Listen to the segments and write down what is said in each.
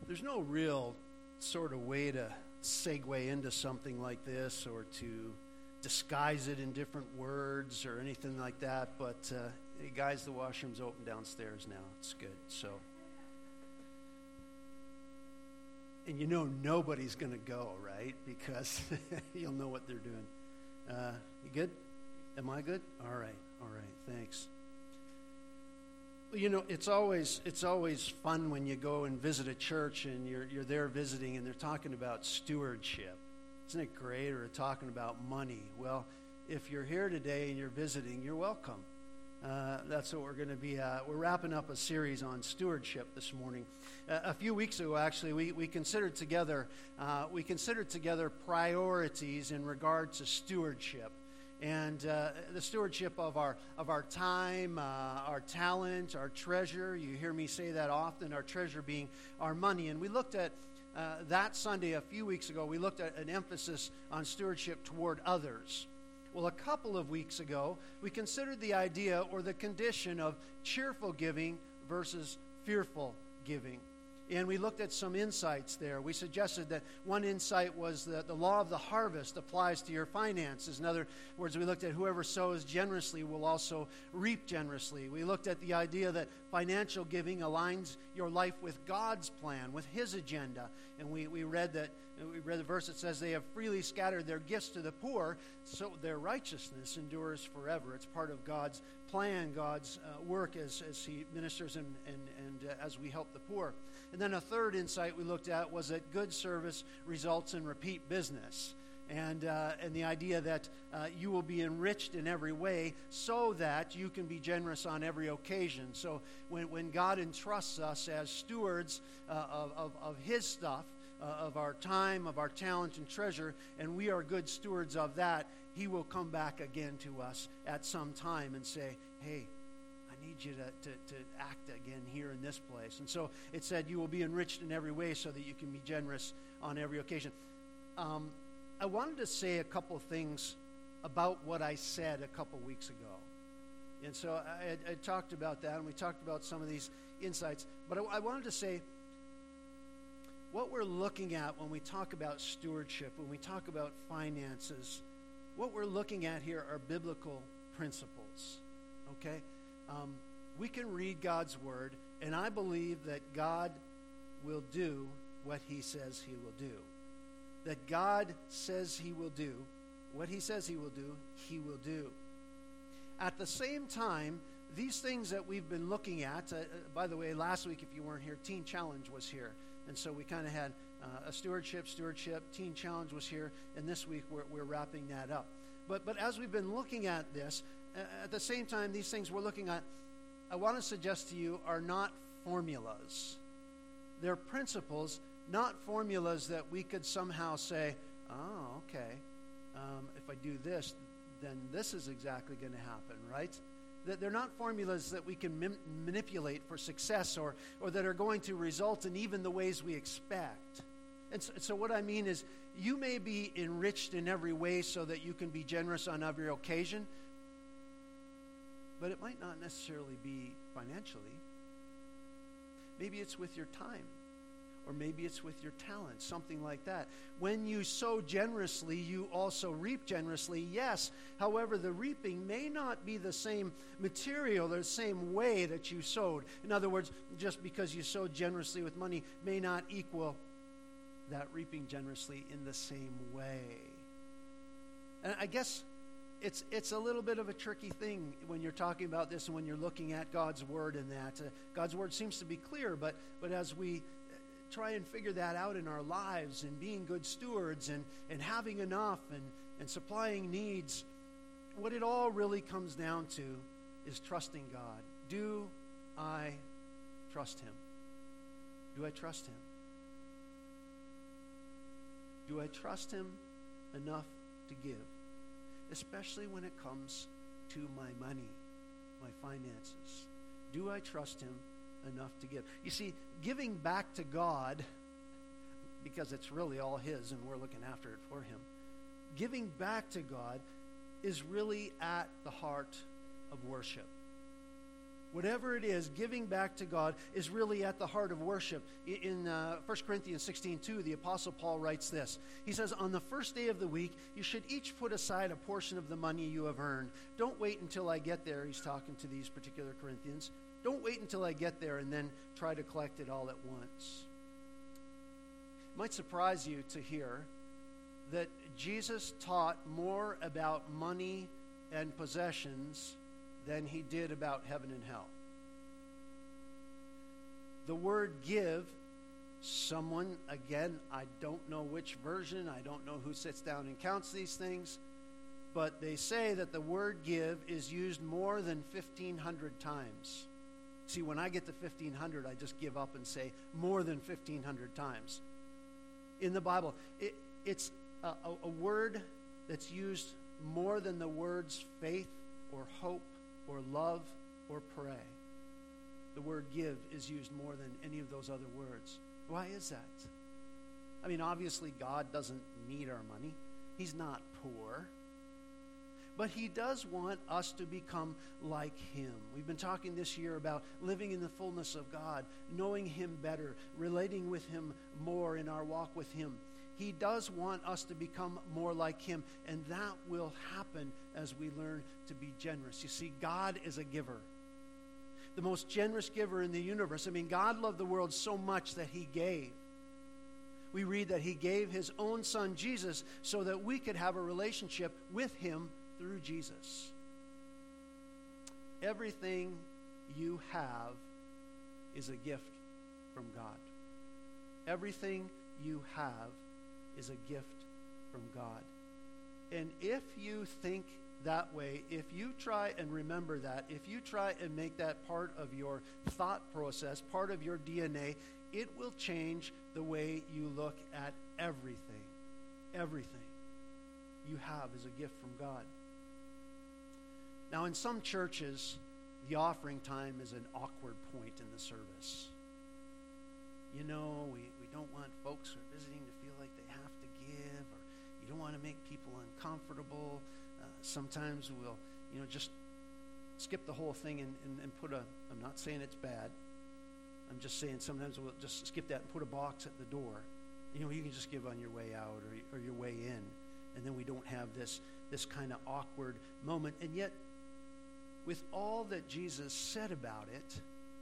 There's no real sort of way to segue into something like this or to disguise it in different words or anything like that, but hey guys, the washroom's open downstairs now. It's good. So, and you know nobody's going to go, right? Because you'll know what they're doing. You good? Am I good? All right, thanks. Well, you know, it's always fun when you go and visit a church and you're there visiting and they're talking about stewardship. Isn't it great? Or talking about money. Well, if you're here today and you're visiting, you're welcome. That's what we're going to be. We're wrapping up a series on stewardship this morning. A few weeks ago, actually, we considered together priorities in regard to stewardship. And the stewardship of our time, our talent, our treasure. You hear me say that often, our treasure being our money. And we looked at that Sunday a few weeks ago, we looked at an emphasis on stewardship toward others. Well, a couple of weeks ago, we considered the idea or the condition of cheerful giving versus fearful giving. And we looked at some insights there. We suggested that one insight was that the law of the harvest applies to your finances. In other words, we looked at whoever sows generously will also reap generously. We looked at the idea that financial giving aligns your life with God's plan, with His agenda. And we read the verse that says, they have freely scattered their gifts to the poor, so their righteousness endures forever. It's part of God's plan, God's work as He ministers and as we help the poor. And then a third insight we looked at was that good service results in repeat business. And the idea that you will be enriched in every way so that you can be generous on every occasion. So when God entrusts us as stewards of His stuff, of our time, of our talent and treasure, and we are good stewards of that, He will come back again to us at some time and say, hey, I need you to act again here in this place. And so it said you will be enriched in every way so that you can be generous on every occasion. I wanted to say a couple things about what I said a couple weeks ago. And so I talked about that, and we talked about some of these insights. But I wanted to say what we're looking at when we talk about stewardship, when we talk about finances, what we're looking at here are biblical principles, okay? We can read God's Word, and I believe that God will do what He says He will do. That God says He will do what He says He will do, He will do. At the same time, these things that we've been looking at, by the way, last week, if you weren't here, Teen Challenge was here. And so we kind of had a stewardship, Teen Challenge was here, and this week we're wrapping that up. But as we've been looking at this, at the same time, these things we're looking at, I want to suggest to you, are not formulas. They're principles, not formulas that we could somehow say, oh, okay, if I do this, then this is exactly going to happen, right? That they're not formulas that we can manipulate for success or that are going to result in even the ways we expect. And so what I mean is, you may be enriched in every way so that you can be generous on every occasion, but it might not necessarily be financially. Maybe it's with your time, or maybe it's with your talent, something like that. When you sow generously, you also reap generously, yes. However, the reaping may not be the same material, the same way that you sowed. In other words, just because you sowed generously with money may not equal that reaping generously in the same way. And I guess it's a little bit of a tricky thing when you're talking about this and when you're looking at God's Word and that. God's Word seems to be clear, but as we try and figure that out in our lives and being good stewards and having enough and supplying needs, what it all really comes down to is trusting God. Do I trust Him? Do I trust Him? Do I trust Him enough to give? Especially when it comes to my money, my finances. Do I trust Him enough to give? You see, giving back to God, because it's really all His and we're looking after it for Him, giving back to God is really at the heart of worship. Whatever it is, giving back to God is really at the heart of worship. In 1 Corinthians 16:2, the Apostle Paul writes this. He says, on the first day of the week, you should each put aside a portion of the money you have earned. Don't wait until I get there. He's talking to these particular Corinthians. Don't wait until I get there and then try to collect it all at once. It might surprise you to hear that Jesus taught more about money and possessions than he did about heaven and hell. The word give, someone, again, I don't know which version, I don't know who sits down and counts these things, but they say that the word give is used more than 1,500 times. See, when I get to 1,500, I just give up and say more than 1,500 times. In the Bible, it's a word that's used more than the words faith or hope or love or pray. The word give is used more than any of those other words. Why is that? I mean, obviously God doesn't need our money. He's not poor. But he does want us to become like him. We've been talking this year about living in the fullness of God, knowing him better, relating with him more in our walk with him. He does want us to become more like him, and that will happen as we learn to be generous. You see, God is a giver, the most generous giver in the universe. I mean, God loved the world so much that he gave. We read that he gave his own son, Jesus, so that we could have a relationship with him through Jesus. Everything you have is a gift from God. Everything you have is a gift from God. And if you think that way, if you try and remember that, if you try and make that part of your thought process, part of your DNA, it will change the way you look at everything. Everything you have is a gift from God. Now, in some churches, the offering time is an awkward point in the service. You know, we don't want folks who are visiting to feel like they have to give, or you don't want to make people uncomfortable. Sometimes we'll, just skip the whole thing and put I'm not saying it's bad. I'm just saying sometimes we'll just skip that and put a box at the door. You can just give on your way out or your way in. And then we don't have this kind of awkward moment. And yet, with all that Jesus said about it,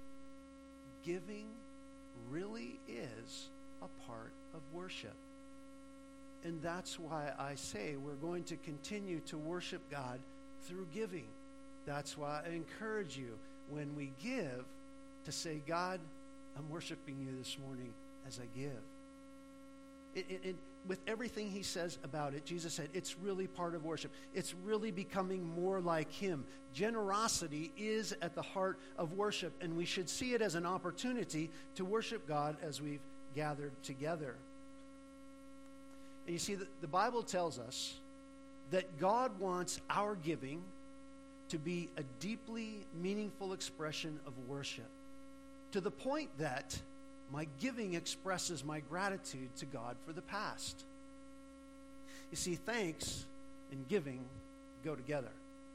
giving really is a part of worship. And that's why I say we're going to continue to worship God through giving. That's why I encourage you when we give to say, God, I'm worshiping you this morning as I give. With everything he says about it, Jesus said it's really part of worship. It's really becoming more like him. Generosity is at the heart of worship, and we should see it as an opportunity to worship God as we've gathered together. And you see, the Bible tells us that God wants our giving to be a deeply meaningful expression of worship, to the point that my giving expresses my gratitude to God for the past. You see, thanks and giving go together.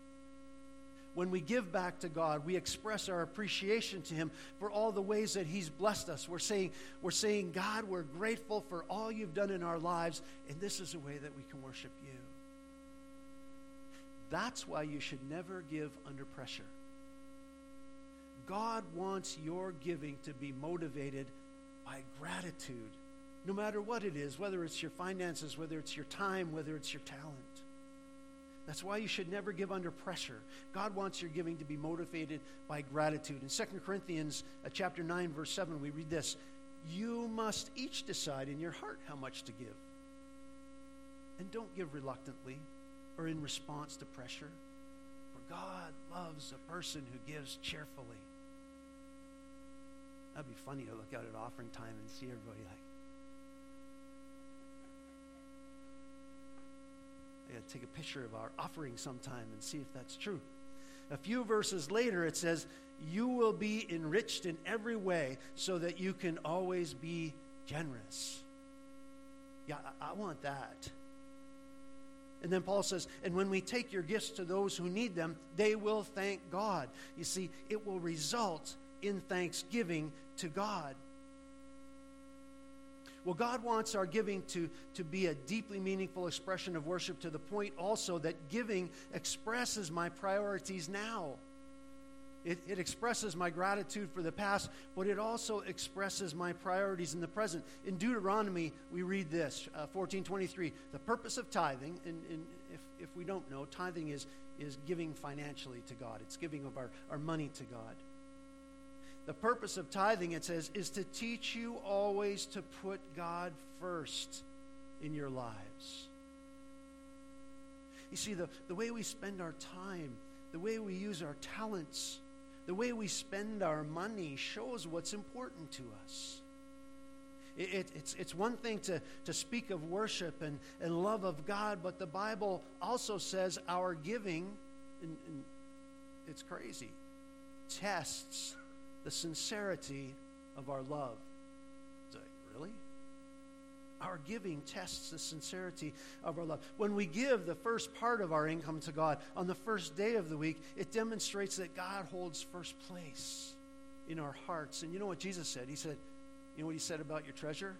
When we give back to God, we express our appreciation to him for all the ways that he's blessed us. We're saying, God, we're grateful for all you've done in our lives, and this is a way that we can worship you. That's why you should never give under pressure. God wants your giving to be motivated by gratitude, no matter what it is, whether it's your finances, whether it's your time, whether it's your talent. That's why you should never give under pressure. God wants your giving to be motivated by gratitude. In 2 Corinthians chapter 9, verse 7, we read this: you must each decide in your heart how much to give. And don't give reluctantly or in response to pressure, for God loves a person who gives cheerfully. That'd be funny to look out at offering time and see everybody like, I got to take a picture of our offering sometime and see if that's true. A few verses later, it says, you will be enriched in every way so that you can always be generous. Yeah, I want that. And then Paul says, and when we take your gifts to those who need them, they will thank God. You see, it will result in thanksgiving to God. Well, God wants our giving to be a deeply meaningful expression of worship, to the point also that giving expresses my priorities now. It expresses my gratitude for the past, but it also expresses my priorities in the present. In Deuteronomy, we read this, 14:23. The purpose of tithing, and if we don't know, tithing is giving financially to God. It's giving of our money to God. The purpose of tithing, it says, is to teach you always to put God first in your lives. You see, the way we spend our time, the way we use our talents, the way we spend our money shows what's important to us. It's one thing to speak of worship and love of God, but the Bible also says our giving, and it's crazy, tests the sincerity of our love. It's like, really? Our giving tests the sincerity of our love. When we give the first part of our income to God on the first day of the week, it demonstrates that God holds first place in our hearts. And you know what Jesus said? He said, you know what he said about your treasure?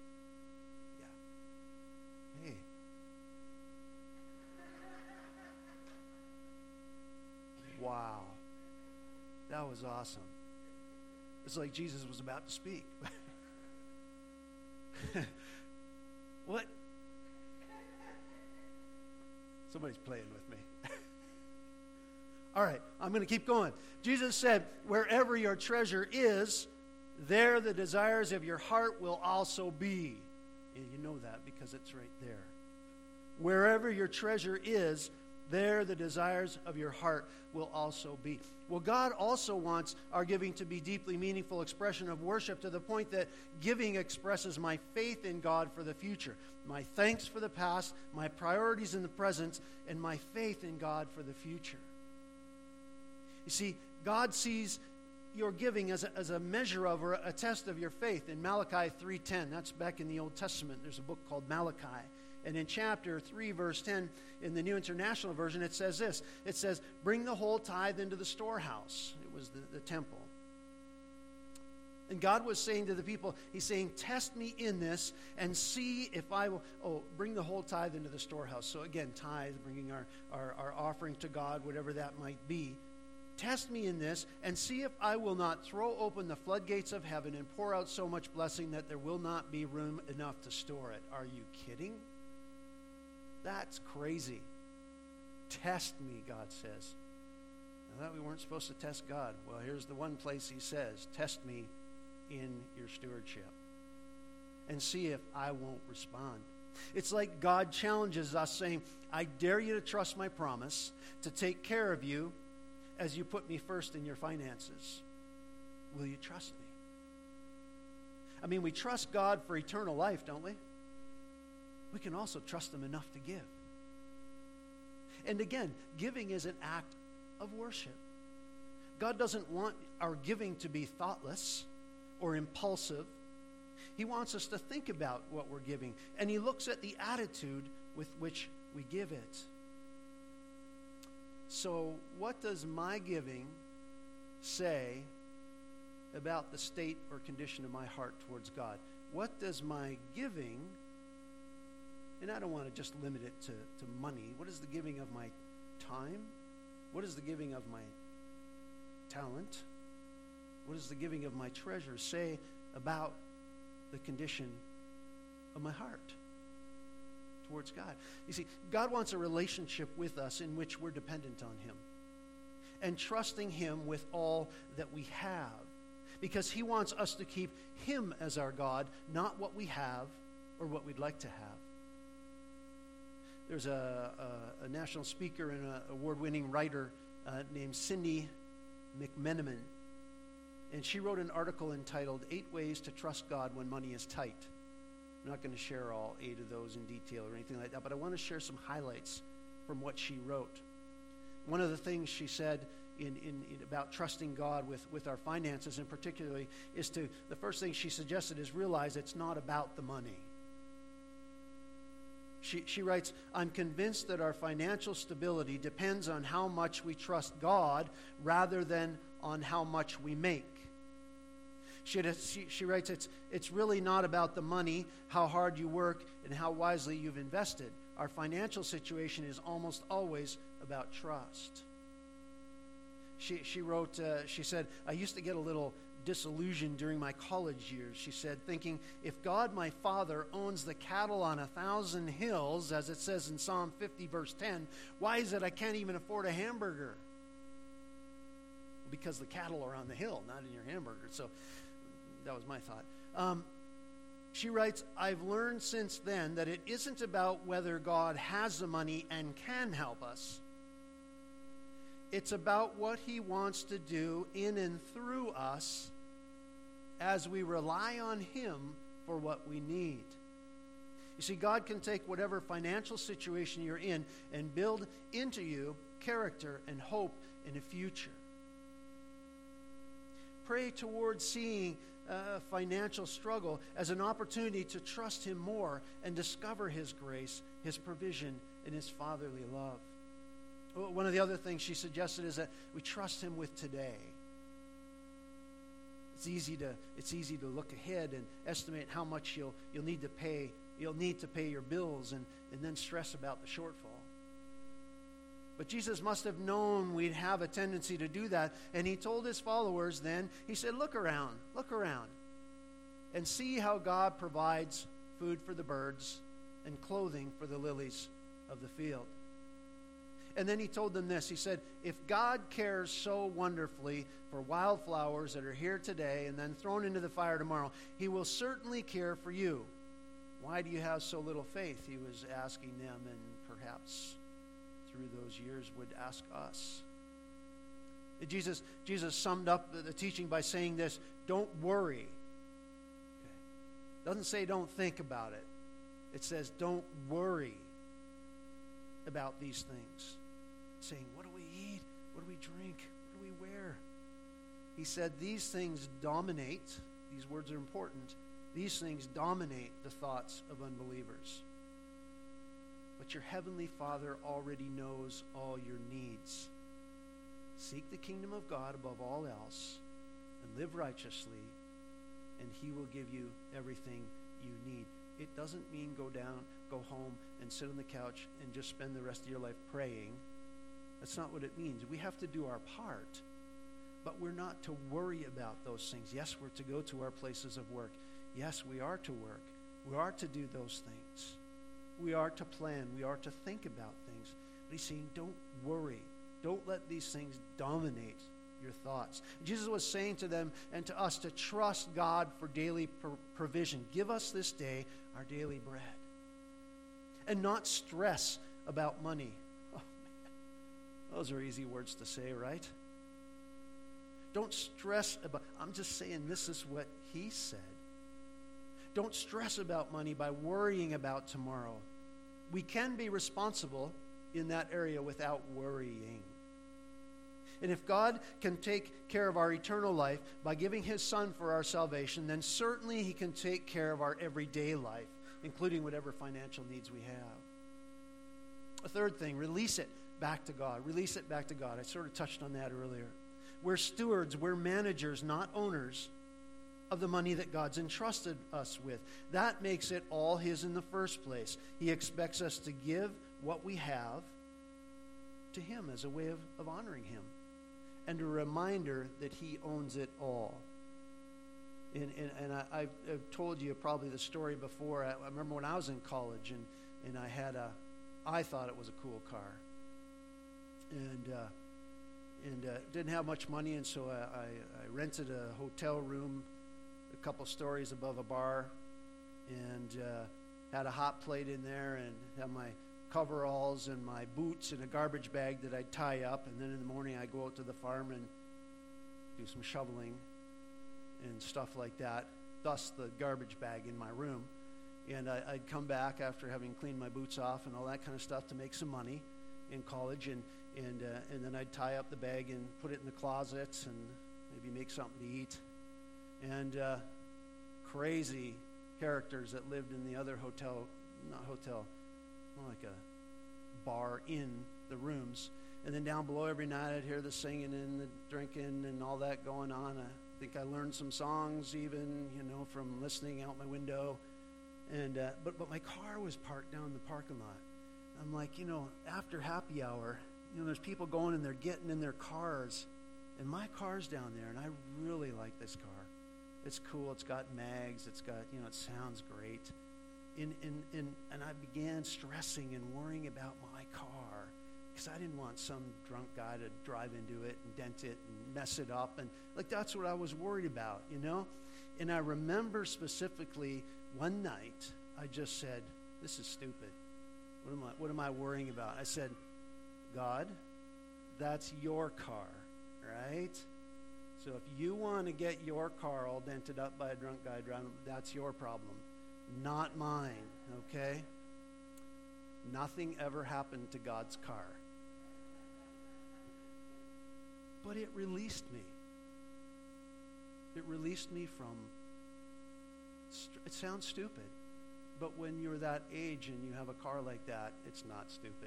Yeah. Hey. Wow. That was awesome. It's like Jesus was about to speak. What? Somebody's playing with me. All right, I'm going to keep going. Jesus said, wherever your treasure is, there the desires of your heart will also be. And you know that because it's right there. Wherever your treasure is, there the desires of your heart will also be. Well, God also wants our giving to be deeply meaningful expression of worship, to the point that giving expresses my faith in God for the future, my thanks for the past, my priorities in the present, and my faith in God for the future. You see, God sees your giving as a measure of, or a test of your faith. In Malachi 3:10, that's back in the Old Testament, there's a book called Malachi. And in chapter 3, verse 10, in the New International Version, it says this. It says, bring the whole tithe into the storehouse. It was the temple. And God was saying to the people, he's saying, test me in this and see if I will, bring the whole tithe into the storehouse. So again, tithe, bringing our offering to God, whatever that might be. Test me in this and see if I will not throw open the floodgates of heaven and pour out so much blessing that there will not be room enough to store it. Are you kidding? That's crazy. Test me, God says. I thought we weren't supposed to test God. Well, here's the one place he says, test me in your stewardship and see if I won't respond. It's like God challenges us, saying, I dare you to trust my promise to take care of you as you put me first in your finances. Will you trust me? I mean, we trust God for eternal life, don't we? We can also trust him enough to give. And again, giving is an act of worship. God doesn't want our giving to be thoughtless or impulsive. He wants us to think about what we're giving, and he looks at the attitude with which we give it. So, what does my giving say about the state or condition of my heart towards God? What does my giving, and I don't want to just limit it to money. What is the giving of my time? What is the giving of my talent? What does the giving of my treasure say about the condition of my heart towards God? You see, God wants a relationship with us in which we're dependent on him and trusting him with all that we have, because he wants us to keep him as our God, not what we have or what we'd like to have. There's a national speaker and an award-winning writer named Cindy McMenamin, and she wrote an article entitled 8 Ways to Trust God When Money is Tight. I'm not going to share all 8 of those in detail or anything like that, but I want to share some highlights from what she wrote. One of the things she said in about trusting God with our finances, and particularly, is the first thing she suggested is realize it's not about the money. She writes, I'm convinced that our financial stability depends on how much we trust God rather than on how much we make. She writes, it's really not about the money, how hard you work, and how wisely you've invested. Our financial situation is almost always about trust. She wrote, she said, I used to get a little disillusioned during my college years, she said, thinking, if God, my Father, owns the cattle on 1,000 hills, as it says in Psalm 50, verse 10, why is it I can't even afford a hamburger? Because the cattle are on the hill, not in your hamburger. So that was my thought. She writes, I've learned since then that it isn't about whether God has the money and can help us. It's about what he wants to do in and through us as we rely on him for what we need. You see, God can take whatever financial situation you're in and build into you character and hope in a future. Pray towards seeing financial struggle as an opportunity to trust him more and discover his grace, his provision, and his fatherly love. One of the other things she suggested is that we trust him with today. It's easy to look ahead and estimate how much you'll need to pay. You'll need to pay your bills and then stress about the shortfall. But Jesus must have known we'd have a tendency to do that, and he told his followers then, he said, look around, and see how God provides food for the birds and clothing for the lilies of the field. And then he told them this. He said, if God cares so wonderfully for wildflowers that are here today and then thrown into the fire tomorrow, he will certainly care for you. Why do you have so little faith? He was asking them, and perhaps through those years would ask us. Jesus summed up the teaching by saying this, don't worry. Okay. Doesn't say don't think about it. It says don't worry about these things. Saying, what do we eat? What do we drink? What do we wear? He said these things dominate, these words are important, these things dominate the thoughts of unbelievers. But your heavenly Father already knows all your needs. Seek the kingdom of God above all else and live righteously, and he will give you everything you need. It doesn't mean go home and sit on the couch and just spend the rest of your life praying. That's not what it means. We have to do our part, but we're not to worry about those things. Yes, we're to go to our places of work. Yes, we are to work. We are to do those things. We are to plan. We are to think about things. But he's saying, don't worry. Don't let these things dominate your thoughts. Jesus was saying to them and to us to trust God for daily provision. Give us this day our daily bread. And not stress about money. Oh, man. Those are easy words to say, right? Don't stress about, I'm just saying this is what he said. Don't stress about money by worrying about tomorrow. We can be responsible in that area without worrying. And if God can take care of our eternal life by giving his Son for our salvation, then certainly he can take care of our everyday life, including whatever financial needs we have. A third thing, release it back to God. Release it back to God. I sort of touched on that earlier. We're stewards, we're managers, not owners of the money that God's entrusted us with. That makes it all his in the first place. He expects us to give what we have to him as a way of honoring him and a reminder that he owns it all. And I've told you probably the story before. I remember when I was in college and I thought it was a cool car. And didn't have much money, and so I rented a hotel room a couple stories above a bar, and had a hot plate in there, and had my coveralls and my boots in a garbage bag that I'd tie up, and then in the morning I'd go out to the farm and do some shoveling and stuff like that, thus the garbage bag in my room. And I'd come back after having cleaned my boots off and all that kind of stuff to make some money in college, and then I'd tie up the bag and put it in the closet and maybe make something to eat. And crazy characters that lived in the other like a bar in the rooms. And then down below every night I'd hear the singing and the drinking and all that going on. I think I learned some songs even, from listening out my window. And but my car was parked down in the parking lot. I'm like, after happy hour, there's people going and they're getting in their cars. And my car's down there, and I really like this car. It's cool. It's got mags. It's got, it sounds great. And I began stressing and worrying about my car because I didn't want some drunk guy to drive into it and dent it and mess it up. And that's what I was worried about, And I remember specifically one night I just said, this is stupid. What am I worrying about? I said, God, that's your car, right? So if you want to get your car all dented up by a drunk guy driving, that's your problem, not mine, okay? Nothing ever happened to God's car. But it released me. It released me from, it sounds stupid, but when you're that age and you have a car like that, it's not stupid.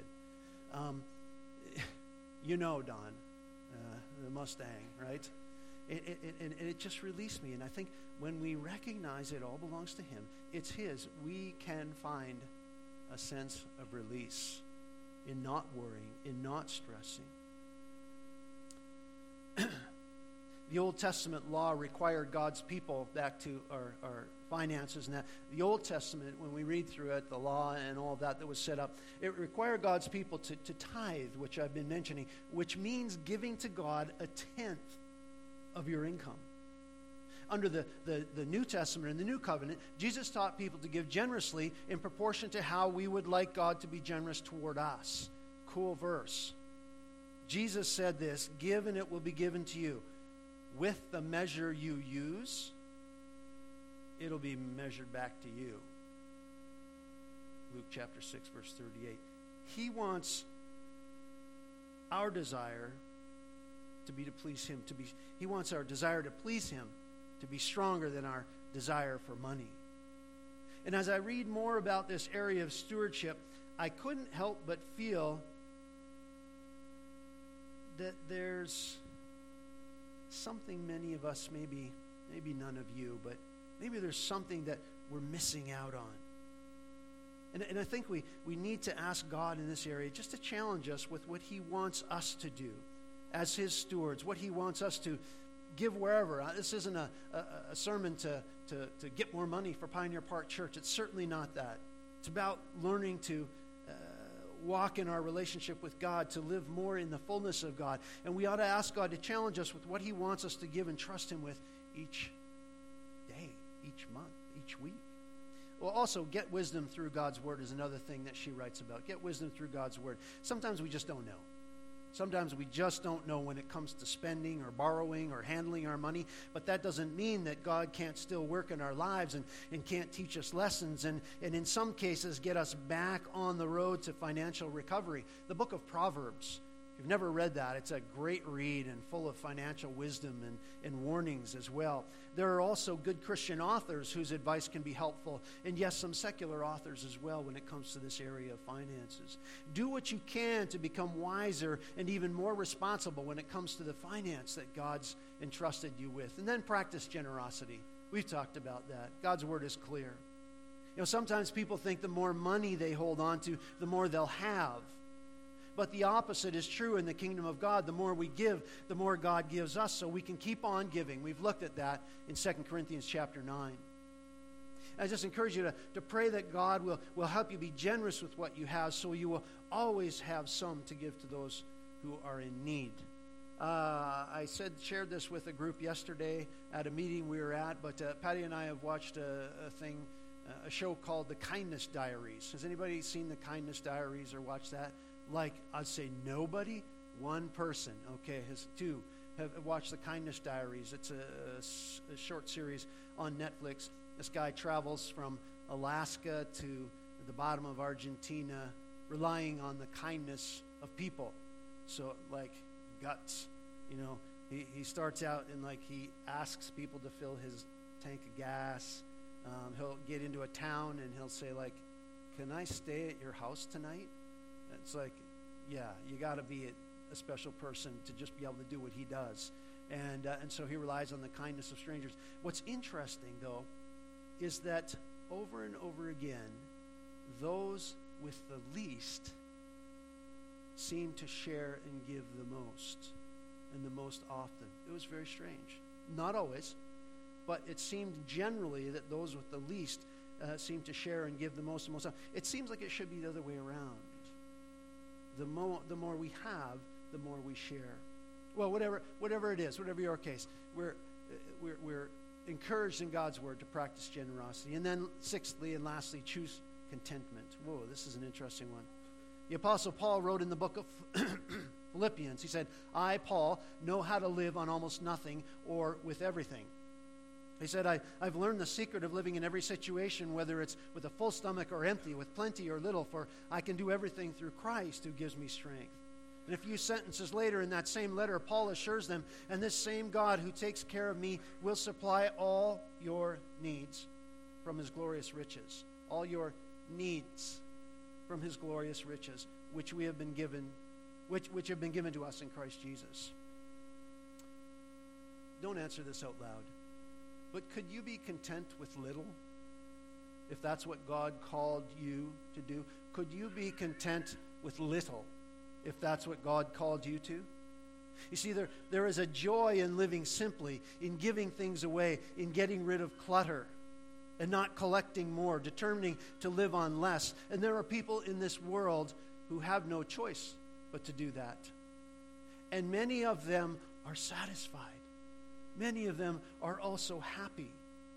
Don, the Mustang, right? And it just released me. And I think when we recognize it all belongs to Him, it's His, we can find a sense of release in not worrying, in not stressing. The Old Testament law required God's people back to our finances. And that the Old Testament, when we read through it, the law and all that was set up, it required God's people to tithe, which I've been mentioning, which means giving to God a tenth of your income. Under the New Testament and the New Covenant, Jesus taught people to give generously in proportion to how we would like God to be generous toward us. Cool verse. Jesus said this, give and it will be given to you. With the measure you use, it'll be measured back to you. Luke chapter 6, verse 38. He wants our desire to be to please Him. He wants our desire to please Him to be stronger than our desire for money. And as I read more about this area of stewardship, I couldn't help but feel that there's something many of us, maybe none of you, but maybe there's something that we're missing out on. And I think we need to ask God in this area just to challenge us with what He wants us to do as His stewards, what He wants us to give wherever. This isn't a sermon to get more money for Pioneer Park Church. It's certainly not that. It's about learning to walk in our relationship with God, to live more in the fullness of God. And we ought to ask God to challenge us with what He wants us to give and trust Him with each day, each month, each week. Well, also, get wisdom through God's Word is another thing that she writes about. Get wisdom through God's Word. Sometimes we just don't know. Sometimes we just don't know when it comes to spending or borrowing or handling our money, but that doesn't mean that God can't still work in our lives and can't teach us lessons and in some cases get us back on the road to financial recovery. The book of Proverbs, if you've never read that, it's a great read and full of financial wisdom and warnings as well. There are also good Christian authors whose advice can be helpful, and yes, some secular authors as well when it comes to this area of finances. Do what you can to become wiser and even more responsible when it comes to the finance that God's entrusted you with. And then practice generosity. We've talked about that. God's Word is clear. Sometimes people think the more money they hold on to, the more they'll have. But the opposite is true in the kingdom of God. The more we give, the more God gives us, so we can keep on giving. We've looked at that in 2 Corinthians chapter 9. I just encourage you to pray that God will help you be generous with what you have, so you will always have some to give to those who are in need. I shared this with a group yesterday at a meeting we were at, but Patty and I have watched a show called The Kindness Diaries. Has anybody seen The Kindness Diaries or watched that? Like, I'd say nobody, one person, okay, two have watched The Kindness Diaries. It's a short series on Netflix. This guy travels from Alaska to the bottom of Argentina, relying on the kindness of people. So, like, guts, he starts out and, like, he asks people to fill his tank of gas. He'll get into a town and he'll say, like, can I stay at your house tonight? It's like, yeah, you got to be a special person to just be able to do what he does. And so he relies on the kindness of strangers. What's interesting, though, is that over and over again, those with the least seem to share and give the most, and the most often. It was very strange. Not always, but it seemed generally that those with the least seem to share and give the most and most often. It seems like it should be the other way around. The more we have, the more we share. Well, whatever it is, whatever your case, we're encouraged in God's word to practice generosity. And then sixthly and lastly, choose contentment. Whoa, this is an interesting one. The Apostle Paul wrote in the book of Philippians, he said, I, Paul, know how to live on almost nothing or with everything. He said, I've learned the secret of living in every situation, whether it's with a full stomach or empty, with plenty or little, for I can do everything through Christ who gives me strength. And a few sentences later in that same letter, Paul assures them, and this same God who takes care of me will supply all your needs from his glorious riches. All your needs from his glorious riches, which we have been given, which have been given to us in Christ Jesus. Don't answer this out loud. But could you be content with little, if that's what God called you to do? Could you be content with little, if that's what God called you to? You see, there is a joy in living simply, in giving things away, in getting rid of clutter, and not collecting more, determining to live on less. And there are people in this world who have no choice but to do that. And many of them are satisfied. Many of them are also happy.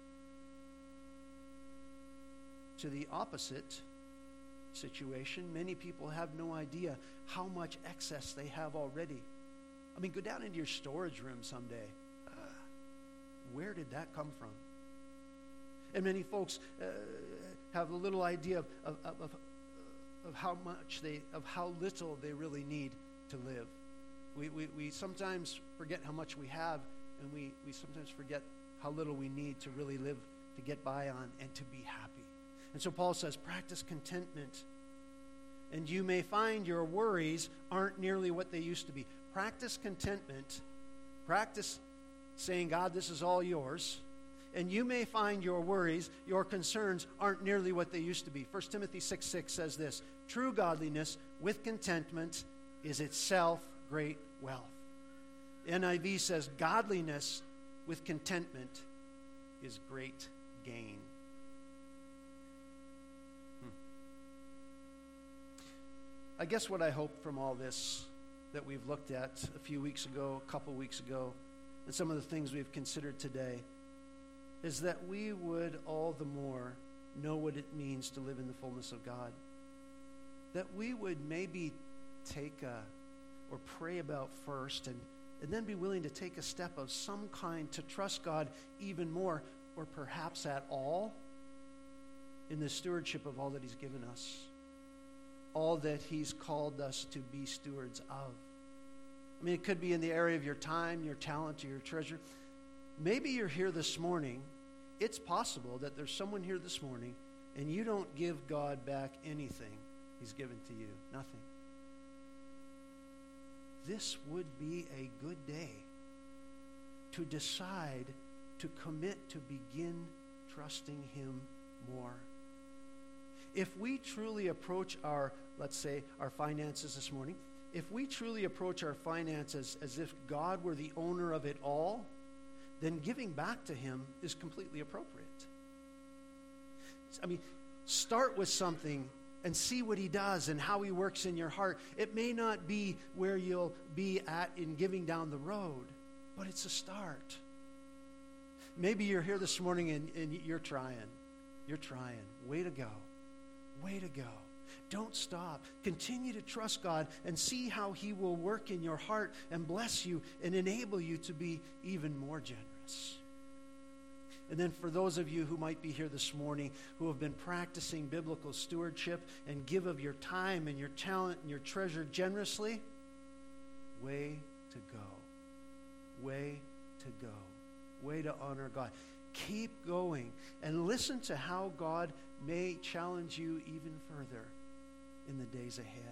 To the opposite situation, many people have no idea how much excess they have already. I mean, go down into your storage room someday. Where did that come from? And many folks have a little idea of how little they really need to live. We sometimes forget how much we have, and we sometimes forget how little we need to really live, to get by on, and to be happy. And so Paul says, practice contentment. And you may find your worries aren't nearly what they used to be. Practice contentment. Practice saying, God, this is all yours. And you may find your worries, your concerns aren't nearly what they used to be. 1 Timothy 6:6 says this, true godliness with contentment is itself great wealth. NIV says, godliness with contentment is great gain. I guess what I hope from all this that we've looked at a few weeks ago, a couple weeks ago, and some of the things we've considered today, is that we would all the more know what it means to live in the fullness of God. That we would maybe or pray about first, and then be willing to take a step of some kind to trust God even more, or perhaps at all, in the stewardship of all that he's given us. All that he's called us to be stewards of. I mean, it could be in the area of your time, your talent, or your treasure. Maybe you're here this morning. It's possible that there's someone here this morning and you don't give God back anything he's given to you. Nothing. This would be a good day to decide to commit to begin trusting him more. If we truly approach our finances this morning, if we truly approach our finances as if God were the owner of it all, then giving back to him is completely appropriate. I mean, start with something and see what he does and how he works in your heart. It may not be where you'll be at in giving down the road, but it's a start. Maybe you're here this morning and you're trying. You're trying. Way to go. Way to go. Don't stop. Continue to trust God and see how he will work in your heart and bless you and enable you to be even more generous. And then for those of you who might be here this morning who have been practicing biblical stewardship and give of your time and your talent and your treasure generously, way to go. Way to go. Way to honor God. keep going and listen to how God may challenge you even further in the days ahead.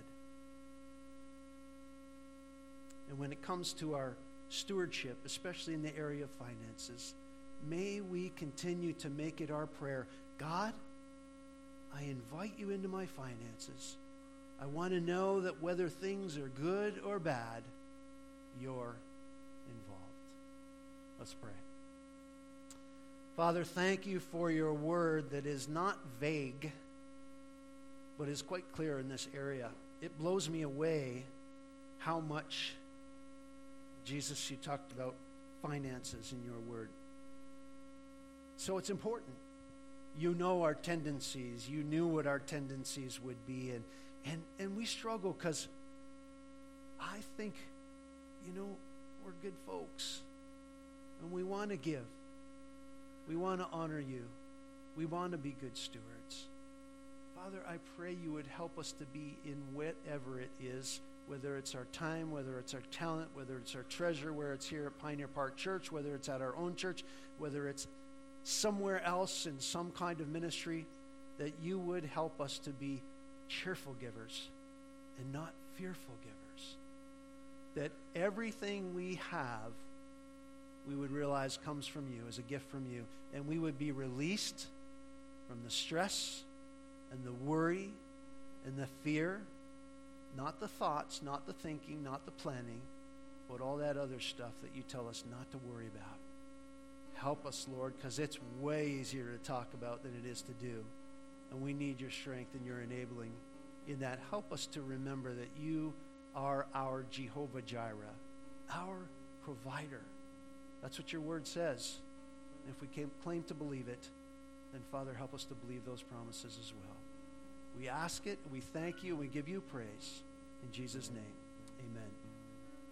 And when it comes to our stewardship, especially in the area of finances, may we continue to make it our prayer, God, I invite you into my finances. I want to know that whether things are good or bad, you're involved. Let's pray. Father, thank you for your word that is not vague, but is quite clear in this area. It blows me away how much, Jesus, you talked about finances in your word. So it's important. You know our tendencies. You knew what our tendencies would be. And we struggle because I think, we're good folks. And we want to give. We want to honor you. We want to be good stewards. Father, I pray you would help us to be in whatever it is, whether it's our time, whether it's our talent, whether it's our treasure, whether it's here at Pioneer Park Church, whether it's at our own church, whether it's somewhere else in some kind of ministry, that you would help us to be cheerful givers and not fearful givers. That everything we have, we would realize comes from you, as a gift from you, and we would be released from the stress and the worry and the fear, not the thoughts, not the thinking, not the planning, but all that other stuff that you tell us not to worry about. Help us, Lord, because it's way easier to talk about than it is to do. And we need your strength and your enabling in that. Help us to remember that you are our Jehovah Jireh, our provider. That's what your word says. And if we claim to believe it, then, Father, help us to believe those promises as well. We ask it, we thank you, we give you praise. In Jesus' name, amen.